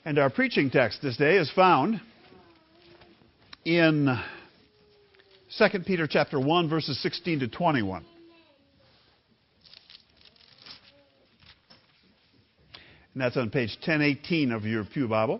And our preaching text this day is found in 2 Peter chapter 1, verses 16 to 21. And that's on page 1018 of your Pew Bible.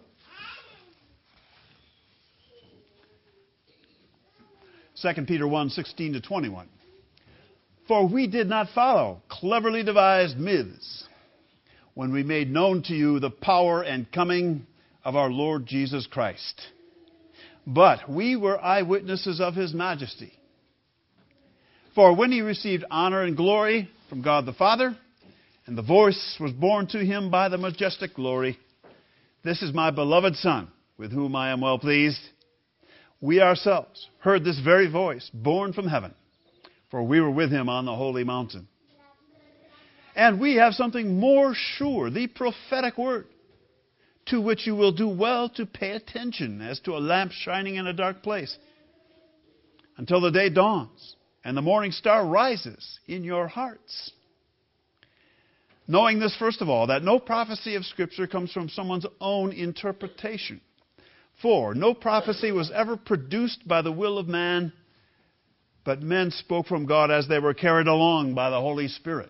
2 Peter 1, 16 to 21. For we did not follow cleverly devised myths when we made known to you the power and coming of our Lord Jesus Christ. But we were eyewitnesses of His majesty. For when He received honor and glory from God the Father, and the voice was borne to Him by the majestic glory, "This is my beloved Son, with whom I am well pleased." We ourselves heard this very voice, borne from heaven, for we were with Him on the holy mountain. And we have something more sure, the prophetic word, to which you will do well to pay attention as to a lamp shining in a dark place, until the day dawns and the morning star rises in your hearts. Knowing this, first of all, that no prophecy of Scripture comes from someone's own interpretation. For no prophecy was ever produced by the will of man, but men spoke from God as they were carried along by the Holy Spirit.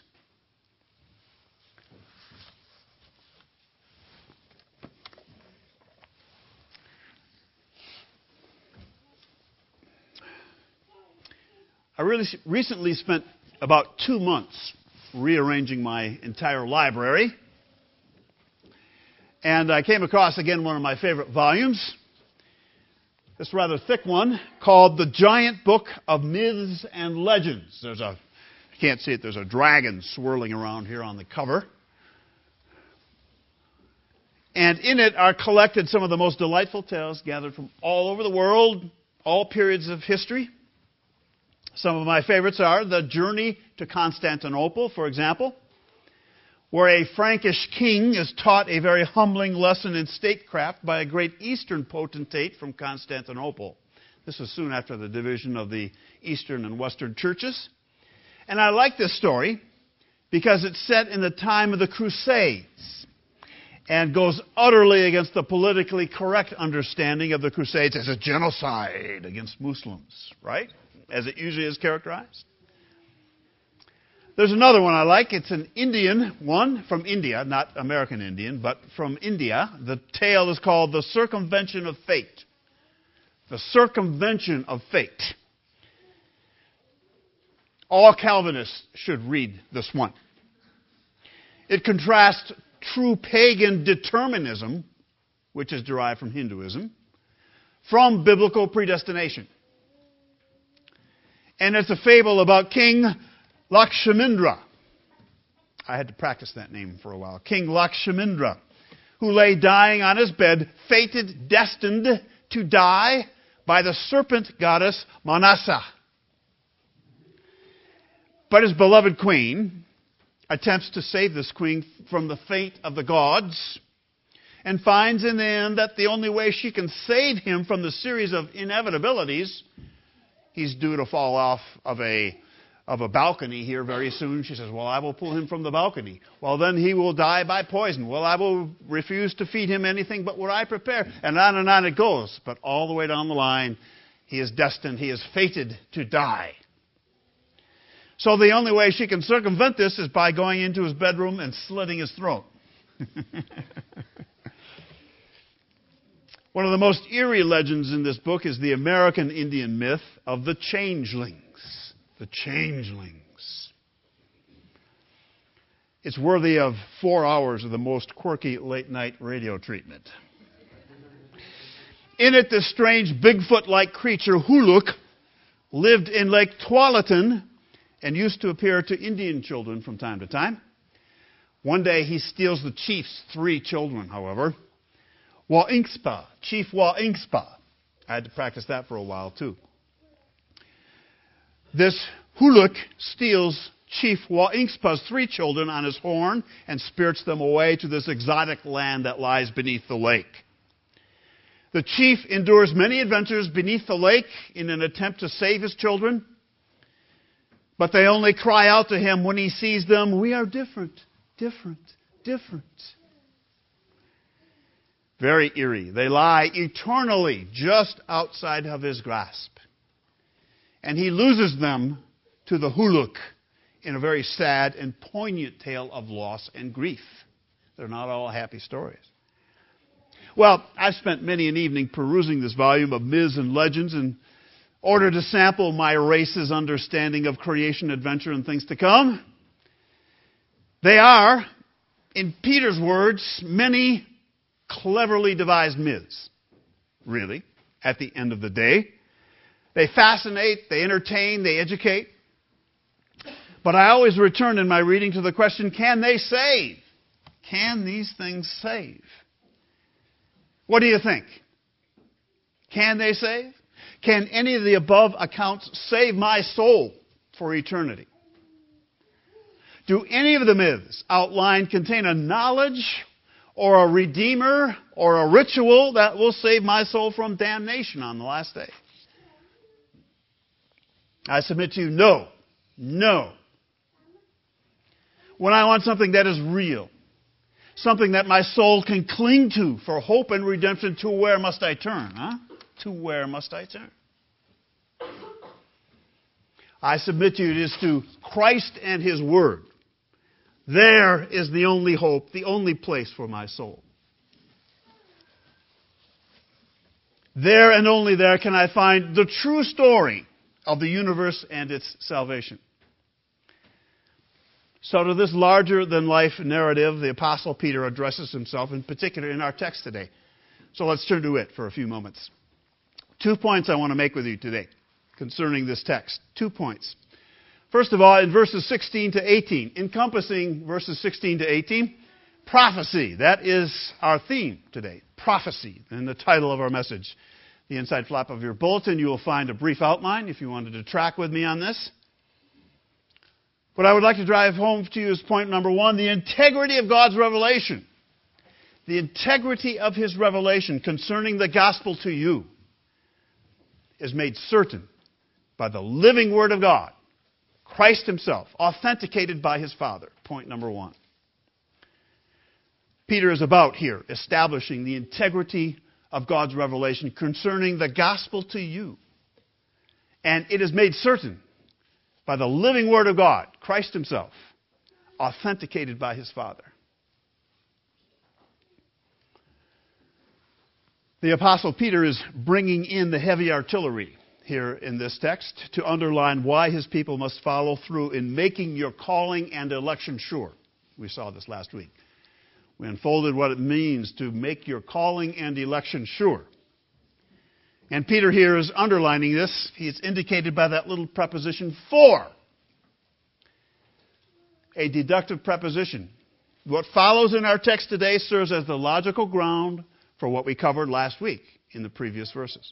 I recently spent about 2 months rearranging my entire library. And I came across again one of my favorite volumes, this rather thick one, called The Giant Book of Myths and Legends. You can't see it, there's a dragon swirling around here on the cover. And in it are collected some of the most delightful tales gathered from all over the world, all periods of history. Some of my favorites are The Journey to Constantinople, for example, where a Frankish king is taught a very humbling lesson in statecraft by a great Eastern potentate from Constantinople. This was soon after the division of the Eastern and Western churches. And I like this story because it's set in the time of the Crusades and goes utterly against the politically correct understanding of the Crusades as a genocide against Muslims, right? As it usually is characterized. There's another one I like. It's an Indian one from India, not American Indian, but from India. The tale is called The Circumvention of Fate. The Circumvention of Fate. All Calvinists should read this one. It contrasts true pagan determinism, which is derived from Hinduism, from biblical predestination. And it's a fable about King Lakshmindra. I had to practice that name for a while. King Lakshmindra, who lay dying on his bed, fated, destined to die by the serpent goddess Manasa. But his beloved queen attempts to save this queen from the fate of the gods and finds in the end that the only way she can save him from the series of inevitabilities, he's due to fall off of a balcony here very soon. She says, well, I will pull him from the balcony. Well, then he will die by poison. Well, I will refuse to feed him anything but what I prepare. And on it goes. But all the way down the line, he is destined, he is fated to die. So the only way she can circumvent this is by going into his bedroom and slitting his throat. One of the most eerie legends in this book is the American Indian myth of the changelings. The changelings. It's worthy of 4 hours of the most quirky late-night radio treatment. In it, this strange Bigfoot-like creature, Huluk, lived in Lake Tualatin and used to appear to Indian children from time to time. One day, he steals the chief's 3 children, however. Wa'ingspa, Chief Wa'ingspa. I had to practice that for a while, too. This Huluk steals Chief Wa'ingspa's 3 children on his horn and spirits them away to this exotic land that lies beneath the lake. The chief endures many adventures beneath the lake in an attempt to save his children, but they only cry out to him when he sees them, "We are different, different, different." Very eerie. They lie eternally just outside of his grasp. And he loses them to the huluk in a very sad and poignant tale of loss and grief. They're not all happy stories. Well, I've spent many an evening perusing this volume of myths and legends in order to sample my race's understanding of creation, adventure, and things to come. They are, in Peter's words, many cleverly devised myths. Really, at the end of the day. They fascinate, they entertain, they educate. But I always return in my reading to the question, can they save? Can these things save? What do you think? Can they save? Can any of the above accounts save my soul for eternity? Do any of the myths outlined contain a knowledge or a redeemer or a ritual that will save my soul from damnation on the last day? I submit to you, no. No. When I want something that is real, something that my soul can cling to for hope and redemption, to where must I turn? To where must I turn? I submit to you, it is to Christ and His Word. There is the only hope, the only place for my soul. There and only there can I find the true story of the universe and its salvation. So to this larger-than-life narrative, the Apostle Peter addresses himself, in particular in our text today. So let's turn to it for a few moments. 2 points I want to make with you today concerning this text. 2 points. First of all, in verses 16 to 18, encompassing verses 16 to 18, prophecy. That is our theme today, prophecy, and the title of our message. The inside flap of your bulletin, you will find a brief outline if you wanted to track with me on this. What I would like to drive home to you is point number one, the integrity of God's revelation. The integrity of His revelation concerning the gospel to you is made certain by the living Word of God, Christ Himself, authenticated by His Father. Point number one. Peter is about here establishing the integrity of God's revelation concerning the gospel to you. And it is made certain by the living Word of God, Christ Himself, authenticated by His Father. The Apostle Peter is bringing in the heavy artillery here in this text to underline why his people must follow through in making your calling and election sure. We saw this last week. We unfolded what it means to make your calling and election sure. And Peter here is underlining this. He's indicated by that little preposition, for. A deductive preposition. What follows in our text today serves as the logical ground for what we covered last week in the previous verses.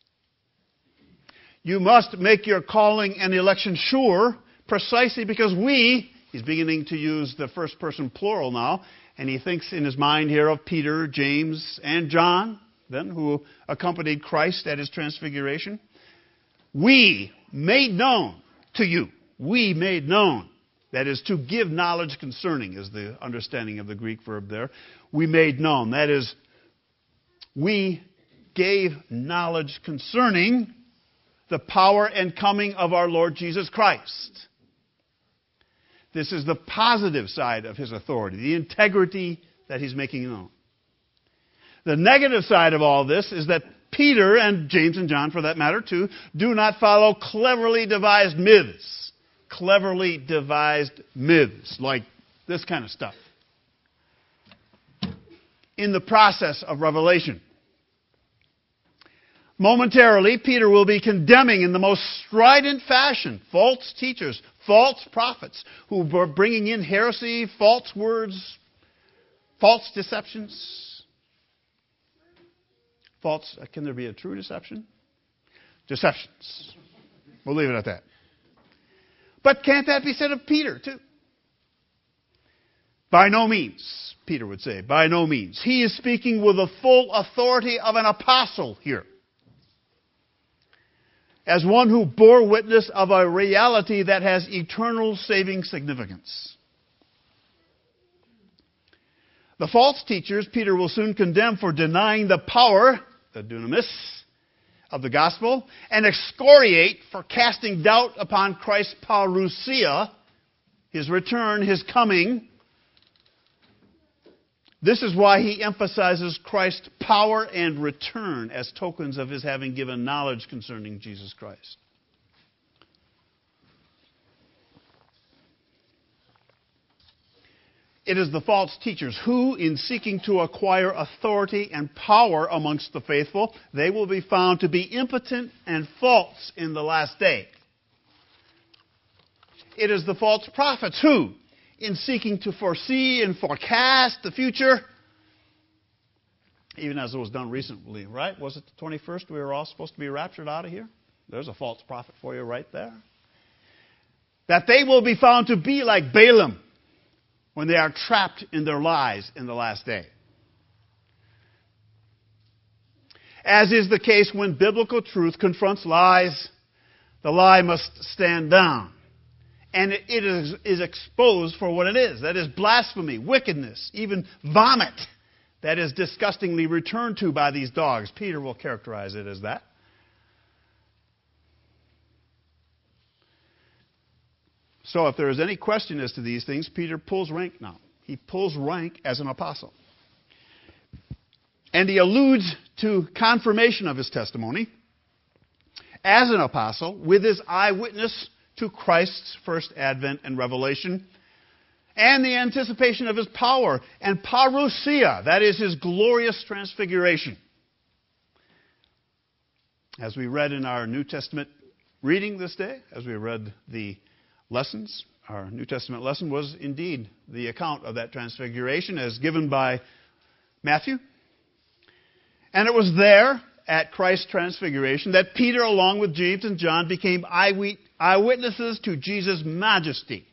You must make your calling and election sure precisely because we, he's beginning to use the first person plural now, and he thinks in his mind here of Peter, James, and John, then, who accompanied Christ at His transfiguration. We made known to you. We made known. That is, to give knowledge concerning, is the understanding of the Greek verb there. We made known. That is, we gave knowledge concerning the power and coming of our Lord Jesus Christ. This is the positive side of His authority, the integrity that He's making known. The negative side of all this is that Peter, and James and John for that matter too, do not follow cleverly devised myths. Cleverly devised myths, like this kind of stuff. In the process of revelation. Momentarily, Peter will be condemning in the most strident fashion false teachers, false prophets, who were bringing in heresy, false words, false deceptions. False, can there be a true deception? Deceptions. We'll leave it at that. But can't that be said of Peter, too? By no means, Peter would say, by no means. He is speaking with the full authority of an apostle here. As one who bore witness of a reality that has eternal saving significance. The false teachers Peter will soon condemn for denying the power, the dunamis, of the gospel, and excoriate for casting doubt upon Christ's parousia, his return, his coming. This is why he emphasizes Christ's power and return as tokens of his having given knowledge concerning Jesus Christ. It is the false teachers who, in seeking to acquire authority and power amongst the faithful, they will be found to be impotent and false in the last day. It is the false prophets who, in seeking to foresee and forecast the future, even as it was done recently, right? Was it the 21st we were all supposed to be raptured out of here? There's a false prophet for you right there. That they will be found to be like Balaam, when they are trapped in their lies in the last day. As is the case when biblical truth confronts lies, the lie must stand down. And it is exposed for what it is. That is blasphemy, wickedness, even vomit that is disgustingly returned to by these dogs. Peter will characterize it as that. So if there is any question as to these things, Peter pulls rank now. He pulls rank as an apostle. And he alludes to confirmation of his testimony as an apostle with his eyewitness to Christ's first advent and revelation and the anticipation of his power and parousia, that is his glorious transfiguration. As we read in our New Testament reading this day, as we read the lessons, our New Testament lesson was indeed the account of that transfiguration as given by Matthew. And it was there at Christ's transfiguration that Peter, along with James and John, became eyewitnesses to Jesus' majesty.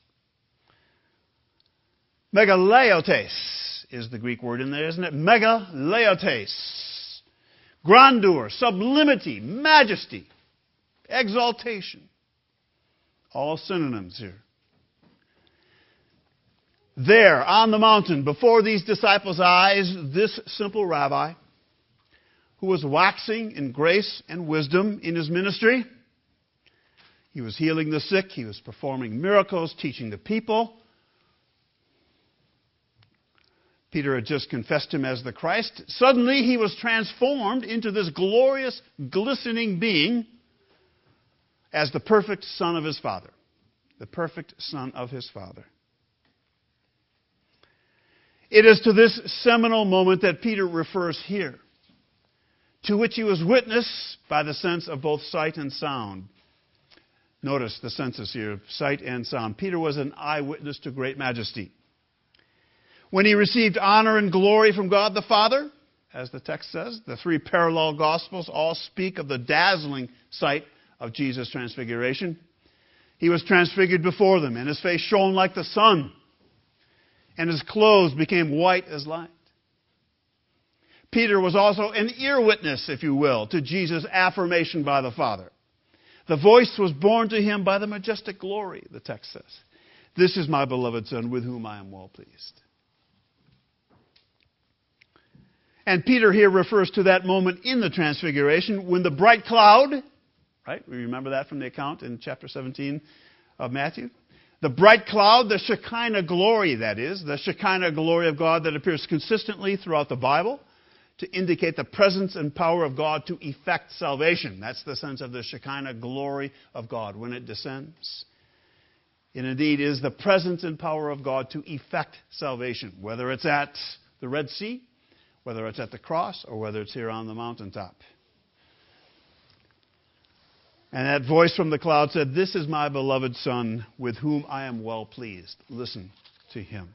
Megaleiotes is the Greek word in there, isn't it? Megaleiotes. Grandeur, sublimity, majesty, exaltation. All synonyms here. There, on the mountain, before these disciples' eyes, this simple rabbi, who was waxing in grace and wisdom in his ministry, he was healing the sick, he was performing miracles, teaching the people. Peter had just confessed him as the Christ. Suddenly he was transformed into this glorious, glistening being as the perfect Son of his Father. The perfect Son of his Father. It is to this seminal moment that Peter refers here, to which he was witness by the sense of both sight and sound. Notice the senses here, sight and sound. Peter was an eyewitness to great majesty. When he received honor and glory from God the Father, as the text says, the three parallel Gospels all speak of the dazzling sight of Jesus' transfiguration. He was transfigured before them, and his face shone like the sun, and his clothes became white as light. Peter was also an ear witness, if you will, to Jesus' affirmation by the Father. The voice was borne to him by the majestic glory, the text says. This is my beloved Son, with whom I am well pleased. And Peter here refers to that moment in the transfiguration when the bright cloud, right? We remember that from the account in chapter 17 of Matthew. The bright cloud, the Shekinah glory, that is, the Shekinah glory of God that appears consistently throughout the Bible to indicate the presence and power of God to effect salvation. That's the sense of the Shekinah glory of God when it descends. It indeed is the presence and power of God to effect salvation, whether it's at the Red Sea, whether it's at the cross, or whether it's here on the mountaintop. And that voice from the cloud said, "This is my beloved Son, with whom I am well pleased. Listen to him."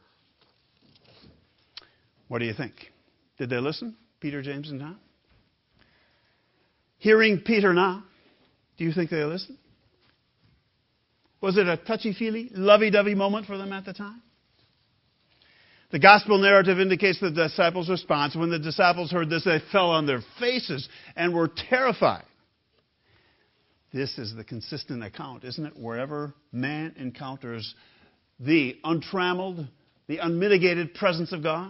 What do you think? Did they listen? Peter, James, and John? Hearing Peter now, do you think they listened? Was it a touchy-feely, lovey-dovey moment for them at the time? The gospel narrative indicates the disciples' response. When the disciples heard this, they fell on their faces and were terrified. This is the consistent account, isn't it? Wherever man encounters the untrammeled, the unmitigated presence of God.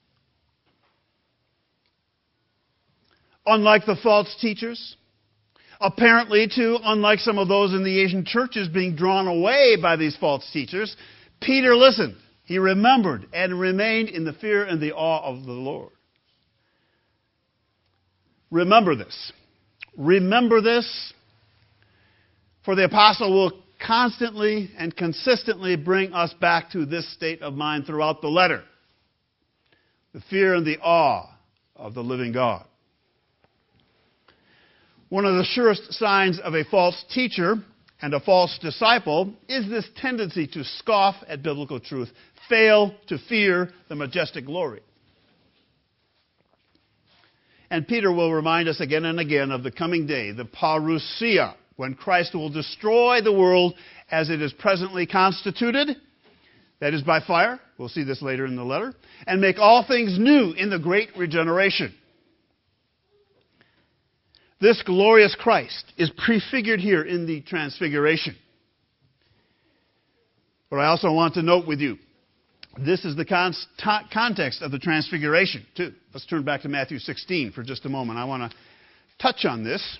Unlike the false teachers, apparently too, unlike some of those in the Asian churches being drawn away by these false teachers, Peter listened. He remembered and remained in the fear and the awe of the Lord. Remember this. Remember this, for the apostle will constantly and consistently bring us back to this state of mind throughout the letter. The fear and the awe of the living God. One of the surest signs of a false teacher and a false disciple is this tendency to scoff at biblical truth, fail to fear the majestic glory. And Peter will remind us again and again of the coming day, the parousia, when Christ will destroy the world as it is presently constituted, that is by fire, we'll see this later in the letter, and make all things new in the great regeneration. This glorious Christ is prefigured here in the transfiguration. But I also want to note with you, this is the context of the transfiguration, too. Let's turn back to Matthew 16 for just a moment. I want to touch on this.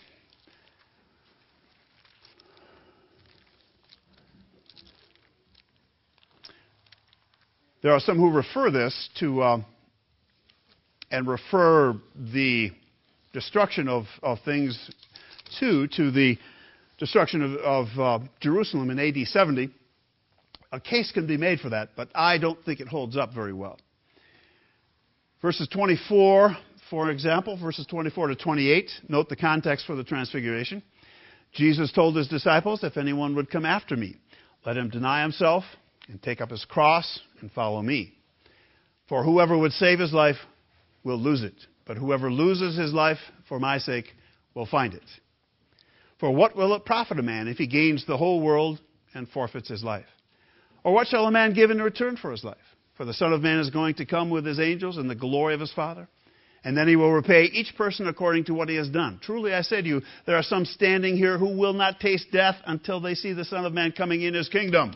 There are some who refer this to, and refer the destruction of things to the destruction of Jerusalem in AD 70. A case can be made for that, but I don't think it holds up very well. Verses 24, for example, verses 24 to 28, note the context for the transfiguration. Jesus told his disciples, if anyone would come after me, let him deny himself and take up his cross and follow me. For whoever would save his life will lose it, but whoever loses his life for my sake will find it. For what will it profit a man if he gains the whole world and forfeits his life? Or what shall a man give in return for his life? For the Son of Man is going to come with his angels in the glory of his Father, and then he will repay each person according to what he has done. Truly I say to you, there are some standing here who will not taste death until they see the Son of Man coming in his kingdom.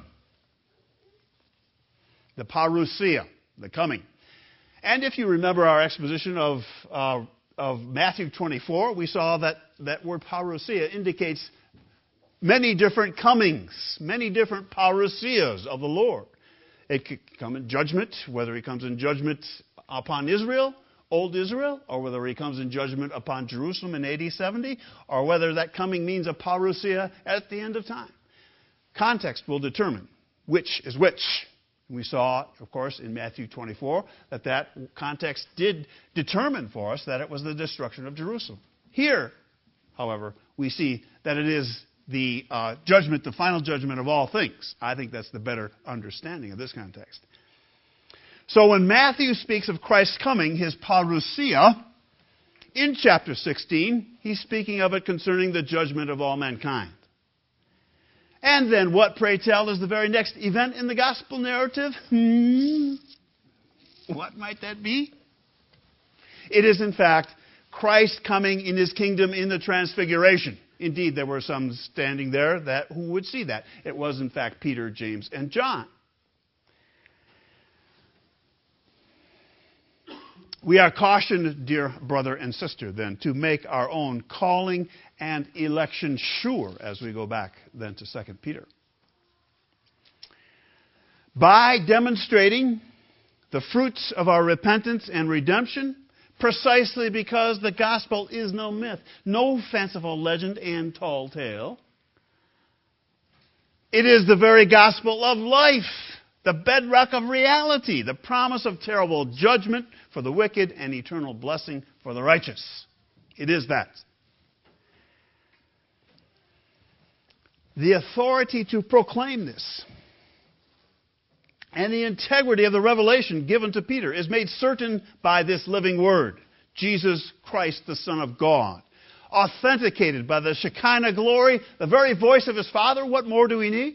The parousia, the coming. And if you remember our exposition of Matthew 24, we saw that word parousia indicates many different comings, many different parousias of the Lord. It could come in judgment, whether he comes in judgment upon Israel, old Israel, or whether he comes in judgment upon Jerusalem in AD 70, or whether that coming means a parousia at the end of time. Context will determine which is which. We saw, of course, in Matthew 24, that context did determine for us that it was the destruction of Jerusalem. Here, however, we see that it is the judgment, the final judgment of all things. I think that's the better understanding of this context. So when Matthew speaks of Christ's coming, his parousia, in chapter 16, he's speaking of it concerning the judgment of all mankind. And then what, pray tell, is the very next event in the gospel narrative? What might that be? It is, in fact, Christ coming in his kingdom in the transfiguration. Indeed, there were some standing there who would see that. It was, in fact, Peter, James, and John. We are cautioned, dear brother and sister, then, to make our own calling and election sure as we go back then to 2 Peter. By demonstrating the fruits of our repentance and redemption, precisely because the gospel is no myth, no fanciful legend and tall tale. It is the very gospel of life, the bedrock of reality, the promise of terrible judgment for the wicked and eternal blessing for the righteous. It is that. The authority to proclaim this and the integrity of the revelation given to Peter is made certain by this living word, Jesus Christ, the Son of God. Authenticated by the Shekinah glory, the very voice of his Father. What more do we need?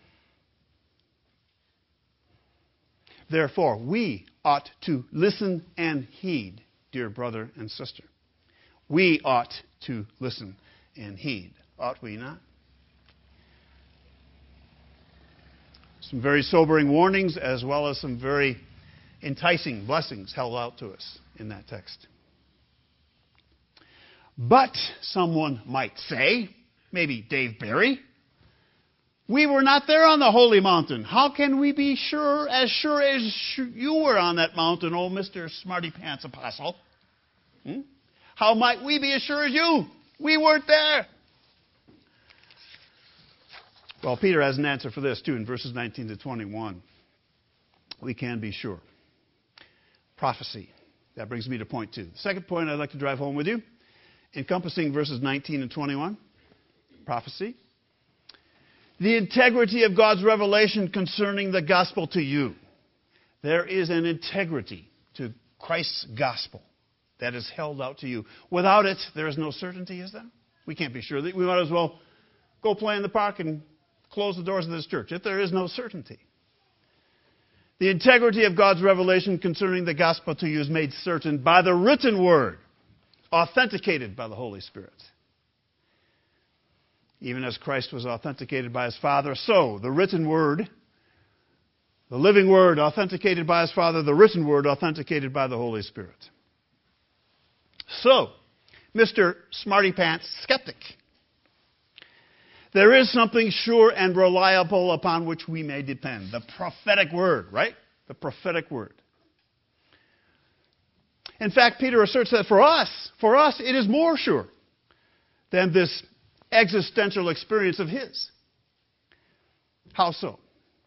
Therefore, we ought to listen and heed, dear brother and sister. We ought to listen and heed. Ought we not? Some very sobering warnings as well as some very enticing blessings held out to us in that text. But someone might say, maybe Dave Barry, we were not there on the holy mountain. How can we be sure as you were on that mountain, oh Mr. Smarty Pants Apostle? How might we be as sure as you? We weren't there. Well, Peter has an answer for this too in verses 19 to 21. We can be sure. Prophecy. That brings me to point 2. The second point I'd like to drive home with you, encompassing verses 19 and 21. Prophecy. The integrity of God's revelation concerning the gospel to you. There is an integrity to Christ's gospel that is held out to you. Without it, there is no certainty, is there? We can't be sure. We might as well go play in the park and close the doors of this church if there is no certainty. The integrity of God's revelation concerning the gospel to you is made certain by the written word, authenticated by the Holy Spirit. Even as Christ was authenticated by his Father, so the written word, the living word authenticated by his Father, the written word authenticated by the Holy Spirit. So, Mr. Smarty Pants skeptic, there is something sure and reliable upon which we may depend. The prophetic word, right? The prophetic word. In fact, Peter asserts that for us, it is more sure than this existential experience of his. How so?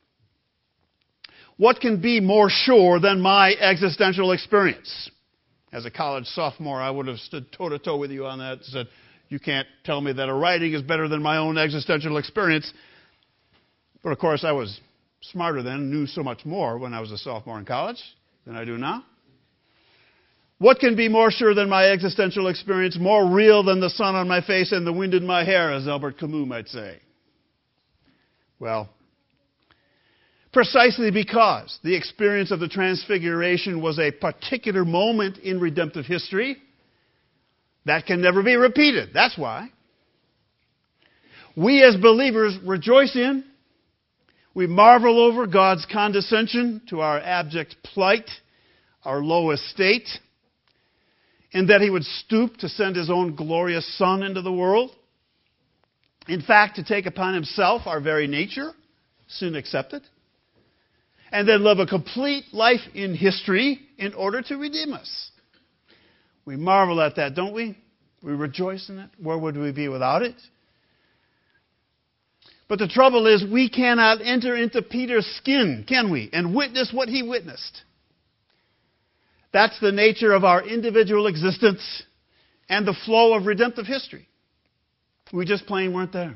What can be more sure than my existential experience? As a college sophomore, I would have stood toe-to-toe with you on that and said, you can't tell me that a writing is better than my own existential experience. But of course, I was smarter then, knew so much more when I was a sophomore in college than I do now. What can be more sure than my existential experience, more real than the sun on my face and the wind in my hair, as Albert Camus might say? Well, precisely because the experience of the Transfiguration was a particular moment in redemptive history that can never be repeated. That's why. We as believers rejoice in, we marvel over God's condescension to our abject plight, our low estate, and that he would stoop to send his own glorious Son into the world. In fact, to take upon himself our very nature, sin accepted, and then live a complete life in history in order to redeem us. We marvel at that, don't we? We rejoice in it. Where would we be without it? But the trouble is, we cannot enter into Peter's skin, can we? And witness what he witnessed. That's the nature of our individual existence and the flow of redemptive history. We just plain weren't there.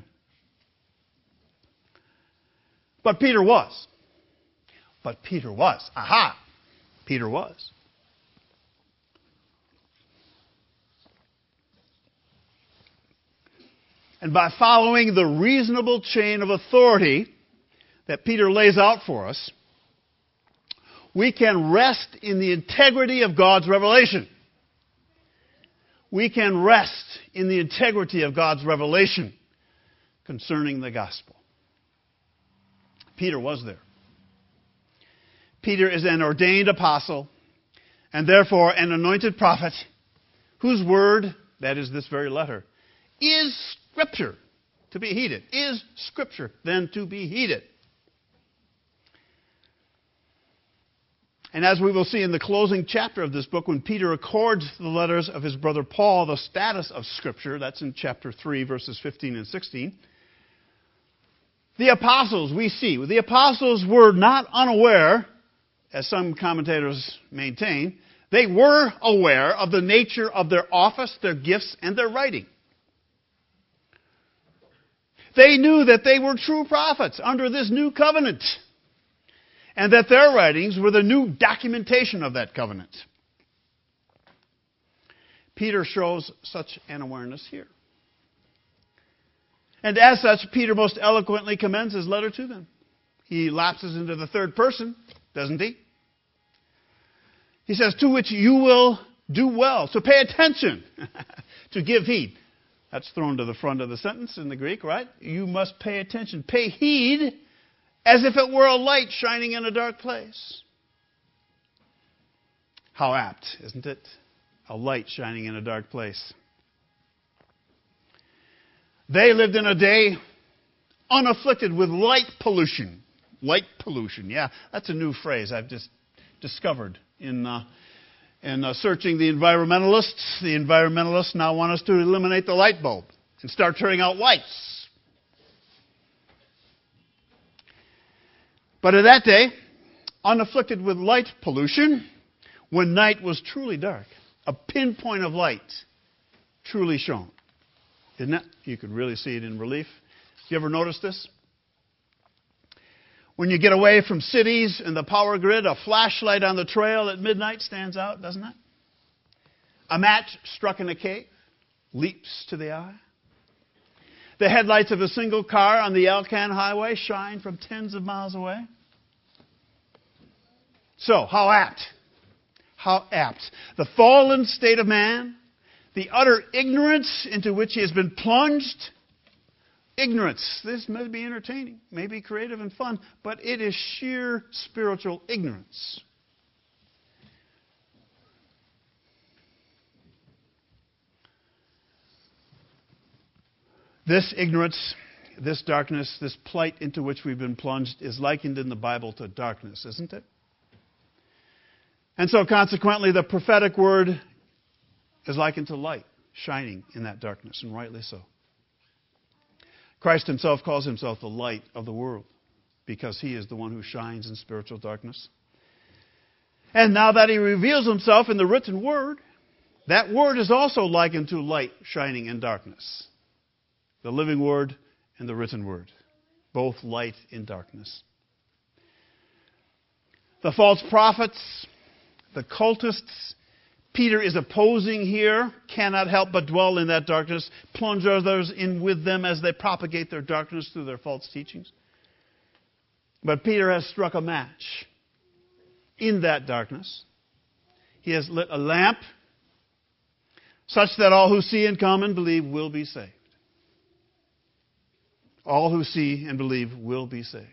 But Peter was. Aha! Peter was. And by following the reasonable chain of authority that Peter lays out for us, we can rest in the integrity of God's revelation. We can rest in the integrity of God's revelation concerning the gospel. Peter was there. Peter is an ordained apostle and therefore an anointed prophet whose word, that is this very letter, is Scripture to be heeded. Is Scripture then to be heeded? And as we will see in the closing chapter of this book, when Peter accords the letters of his brother Paul the status of Scripture, that's in chapter 3, verses 15 and 16, the apostles, we see, the apostles were not unaware, as some commentators maintain, they were aware of the nature of their office, their gifts, and their writing. They knew that they were true prophets under this new covenant, and that their writings were the new documentation of that covenant. Peter shows such an awareness here. And as such, Peter most eloquently commends his letter to them. He lapses into the third person, doesn't he? He says, to which you will do well, to pay attention, to give heed. That's thrown to the front of the sentence in the Greek, right? You must pay attention. Pay heed as if it were a light shining in a dark place. How apt, isn't it? A light shining in a dark place. They lived in a day unafflicted with light pollution. Light pollution, yeah, that's a new phrase I've just discovered in searching the environmentalists. The environmentalists now want us to eliminate the light bulb and start turning out lights. But in that day, unafflicted with light pollution, when night was truly dark, a pinpoint of light truly shone. Isn't it? You could really see it in relief. You ever notice this? When you get away from cities and the power grid, a flashlight on the trail at midnight stands out, doesn't it? A match struck in a cave leaps to the eye. The headlights of a single car on the Alcan highway shine from tens of miles away. So, how apt? How apt. The fallen state of man, the utter ignorance into which he has been plunged. Ignorance. This may be entertaining, may be creative and fun, but it is sheer spiritual ignorance. This ignorance, this darkness, this plight into which we've been plunged is likened in the Bible to darkness, isn't it? And so consequently, the prophetic word is likened to light, shining in that darkness, and rightly so. Christ himself calls himself the light of the world because he is the one who shines in spiritual darkness. And now that he reveals himself in the written word, that word is also likened to light shining in darkness. The living word and the written word, both light in darkness. The false prophets, the cultists, Peter is opposing here, cannot help but dwell in that darkness, plunge others in with them as they propagate their darkness through their false teachings. But Peter has struck a match in that darkness. He has lit a lamp such that all who see and come and believe will be saved. All who see and believe will be saved.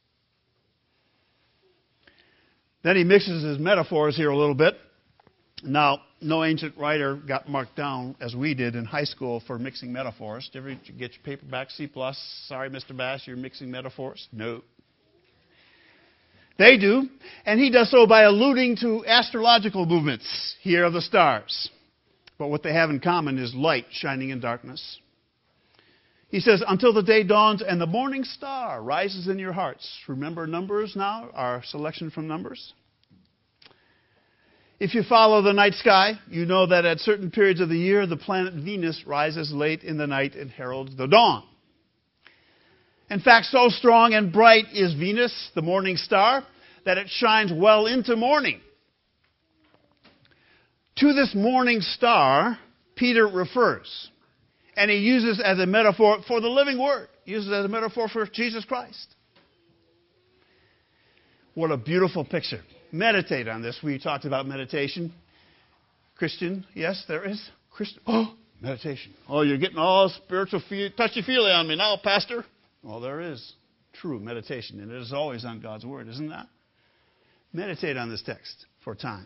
Then he mixes his metaphors here a little bit. Now, no ancient writer got marked down as we did in high school for mixing metaphors. Did you ever get your paperback C+? Sorry, Mr. Bass, you're mixing metaphors? No. They do, and he does so by alluding to astrological movements here of the stars. But what they have in common is light shining in darkness. He says, until the day dawns and the morning star rises in your hearts. Remember Numbers now, our selection from Numbers? If you follow the night sky, you know that at certain periods of the year, the planet Venus rises late in the night and heralds the dawn. In fact, so strong and bright is Venus, the morning star, that it shines well into morning. To this morning star, Peter refers. And he uses as a metaphor for the living word. He uses as a metaphor for Jesus Christ. What a beautiful picture. Meditate on this. We talked about meditation. Christian, yes, there is. Christian. Oh, meditation. Oh, you're getting all spiritual, touchy-feely on me now, Pastor. Well, there is true meditation, and it is always on God's word, isn't that? Meditate on this text for time.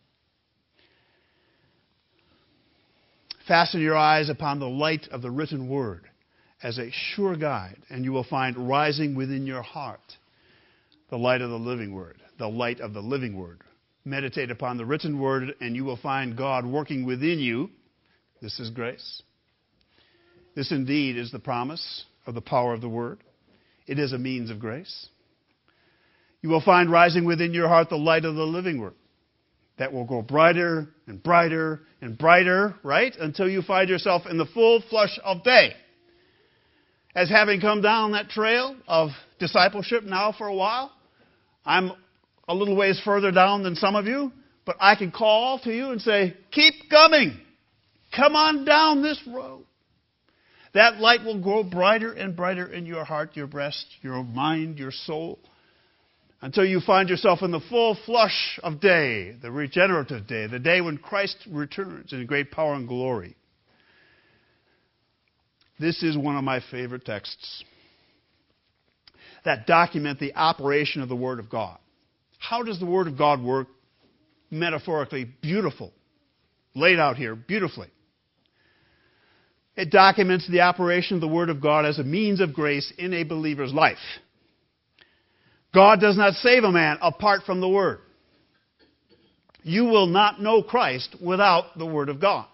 Fasten your eyes upon the light of the written word as a sure guide, and you will find rising within your heart the light of the living word, the light of the living word. Meditate upon the written word, and you will find God working within you. This is grace. This indeed is the promise of the power of the word. It is a means of grace. You will find rising within your heart the light of the living word that will go brighter and brighter and brighter, right? Until you find yourself in the full flush of day. As having come down that trail of discipleship now for a while, I'm a little ways further down than some of you, but I can call to you and say, keep coming. Come on down this road. That light will grow brighter and brighter in your heart, your breast, your mind, your soul, until you find yourself in the full flush of day, the regenerative day, the day when Christ returns in great power and glory. This is one of my favorite texts. that document the operation of the Word of God. How does the Word of God work? Metaphorically, beautiful. Laid out here beautifully. It documents the operation of the Word of God as a means of grace in a believer's life. God does not save a man apart from the Word. You will not know Christ without the Word of God.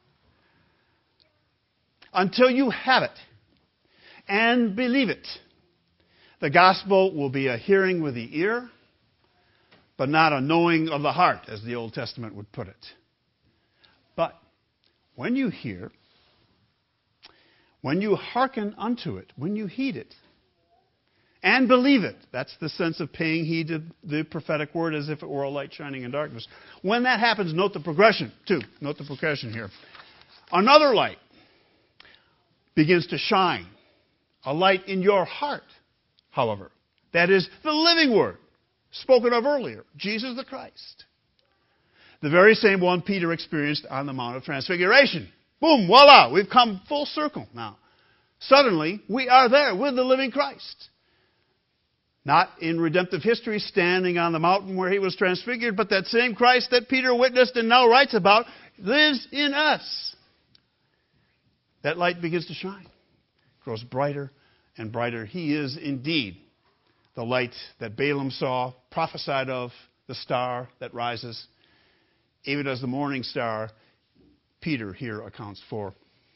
Until you have it and believe it, the gospel will be a hearing with the ear, but not a knowing of the heart, as the Old Testament would put it. But when you hear, when you hearken unto it, when you heed it, and believe it, that's the sense of paying heed to the prophetic word as if it were a light shining in darkness. When that happens, note the progression, too. Note the progression here. Another light begins to shine. A light in your heart, however. That is the living word, spoken of earlier, Jesus the Christ. The very same one Peter experienced on the Mount of Transfiguration. Boom, voila, we've come full circle now. Suddenly, we are there with the living Christ. Not in redemptive history standing on the mountain where he was transfigured, but that same Christ that Peter witnessed and now writes about lives in us. That light begins to shine, grows brighter and brighter. He is indeed the light that Balaam saw, prophesied of, the star that rises, even as the morning star Peter here accounts for.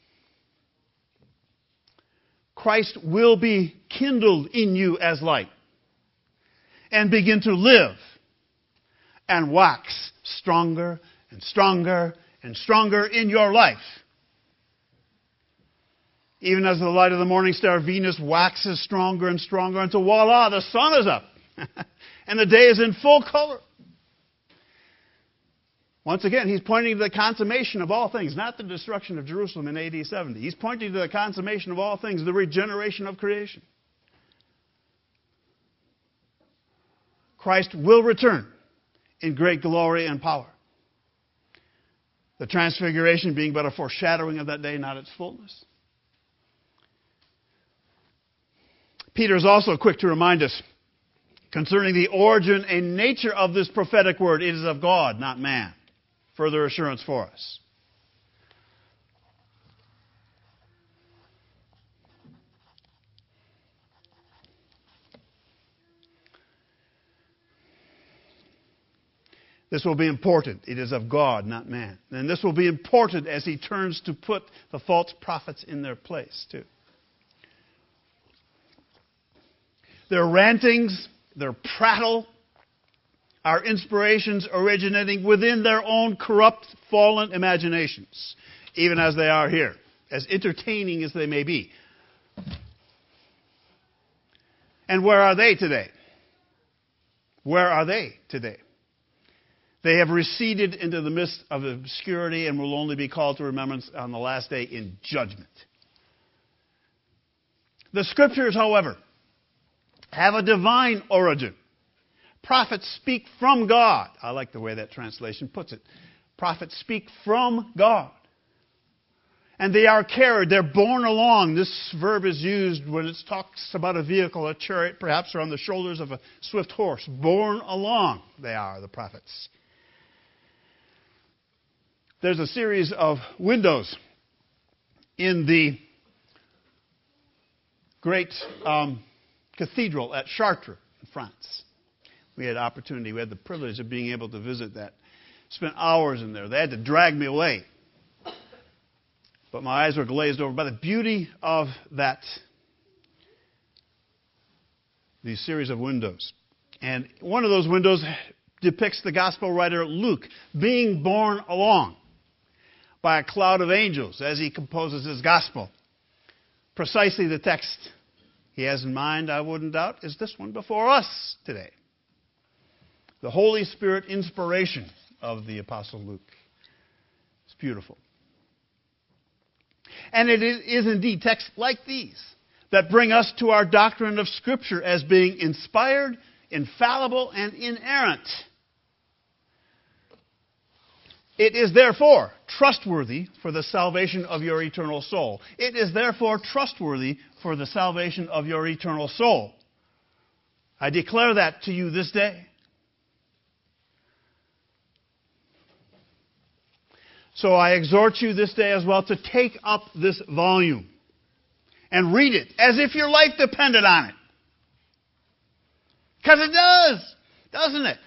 Christ will be kindled in you as light and begin to live and wax stronger and stronger and stronger in your life. Even as the light of the morning star Venus waxes stronger and stronger until voila, the sun is up and the day is in full color. Once again, he's pointing to the consummation of all things, not the destruction of Jerusalem in AD 70. He's pointing to the consummation of all things, the regeneration of creation. Christ will return in great glory and power. The transfiguration being but a foreshadowing of that day, not its fullness. Peter is also quick to remind us concerning the origin and nature of this prophetic word. It is of God, not man. Further assurance for us. This will be important. It is of God, not man. And this will be important as he turns to put the false prophets in their place, too. Their rantings, their prattle, are inspirations originating within their own corrupt, fallen imaginations, even as they are here, as entertaining as they may be. And where are they today? Where are they today? They have receded into the mist of obscurity and will only be called to remembrance on the last day in judgment. The Scriptures, however, have a divine origin. Prophets speak from God. I like the way that translation puts it. Prophets speak from God. And they are carried, they're borne along. This verb is used when it talks about a vehicle, a chariot, perhaps, or on the shoulders of a swift horse. Borne along, they are, the prophets. There's a series of windows in the great cathedral at Chartres in France. We had the privilege of being able to visit that. Spent hours in there. They had to drag me away. But my eyes were glazed over by the beauty of these series of windows. And one of those windows depicts the gospel writer Luke being borne along by a cloud of angels as he composes his gospel. Precisely the text he has in mind, I wouldn't doubt, is this one before us today. The Holy Spirit inspiration of the Apostle Luke. It's beautiful. And it is indeed texts like these that bring us to our doctrine of Scripture as being inspired, infallible, and inerrant. It is therefore trustworthy for the salvation of your eternal soul. It is therefore trustworthy for the salvation of your eternal soul. I declare that to you this day. So I exhort you this day as well to take up this volume and read it as if your life depended on it. Because it does, doesn't it?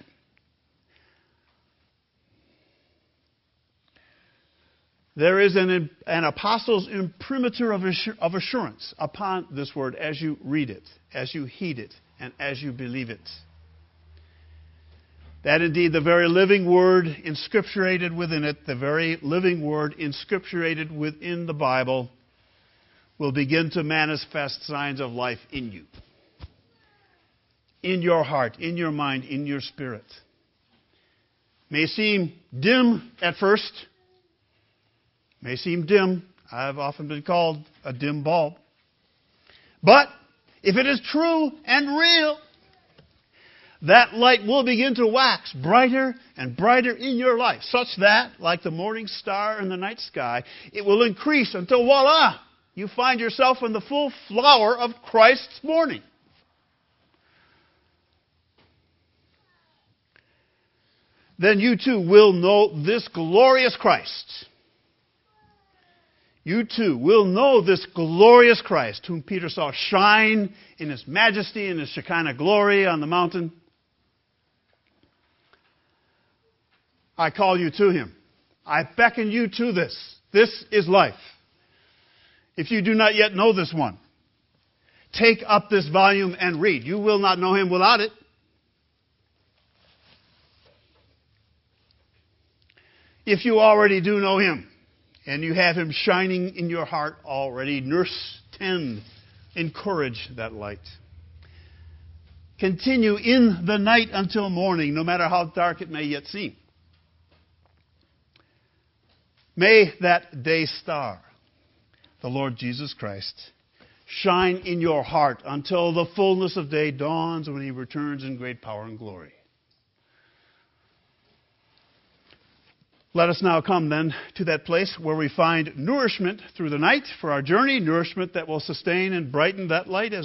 There is an apostle's imprimatur of assurance upon this word as you read it, as you heed it, and as you believe it. That indeed the very living word inscripturated within it, the very living word inscripturated within the Bible, will begin to manifest signs of life in you. In your heart, in your mind, in your spirit. May seem dim at first. May seem dim. I've often been called a dim bulb. But if it is true and real, that light will begin to wax brighter and brighter in your life, such that, like the morning star in the night sky, it will increase until, voila, you find yourself in the full flower of Christ's morning. Then you too will know this glorious Christ. You too will know this glorious Christ, whom Peter saw shine in his majesty and his Shekinah glory on the mountain. I call you to him. I beckon you to this. This is life. If you do not yet know this one, take up this volume and read. You will not know him without it. If you already do know him, and you have him shining in your heart already, nurse, tend, encourage that light. Continue in the night until morning, no matter how dark it may yet seem. May that day star, the Lord Jesus Christ, shine in your heart until the fullness of day dawns when he returns in great power and glory. Let us now come then to that place where we find nourishment through the night for our journey, nourishment that will sustain and brighten that light as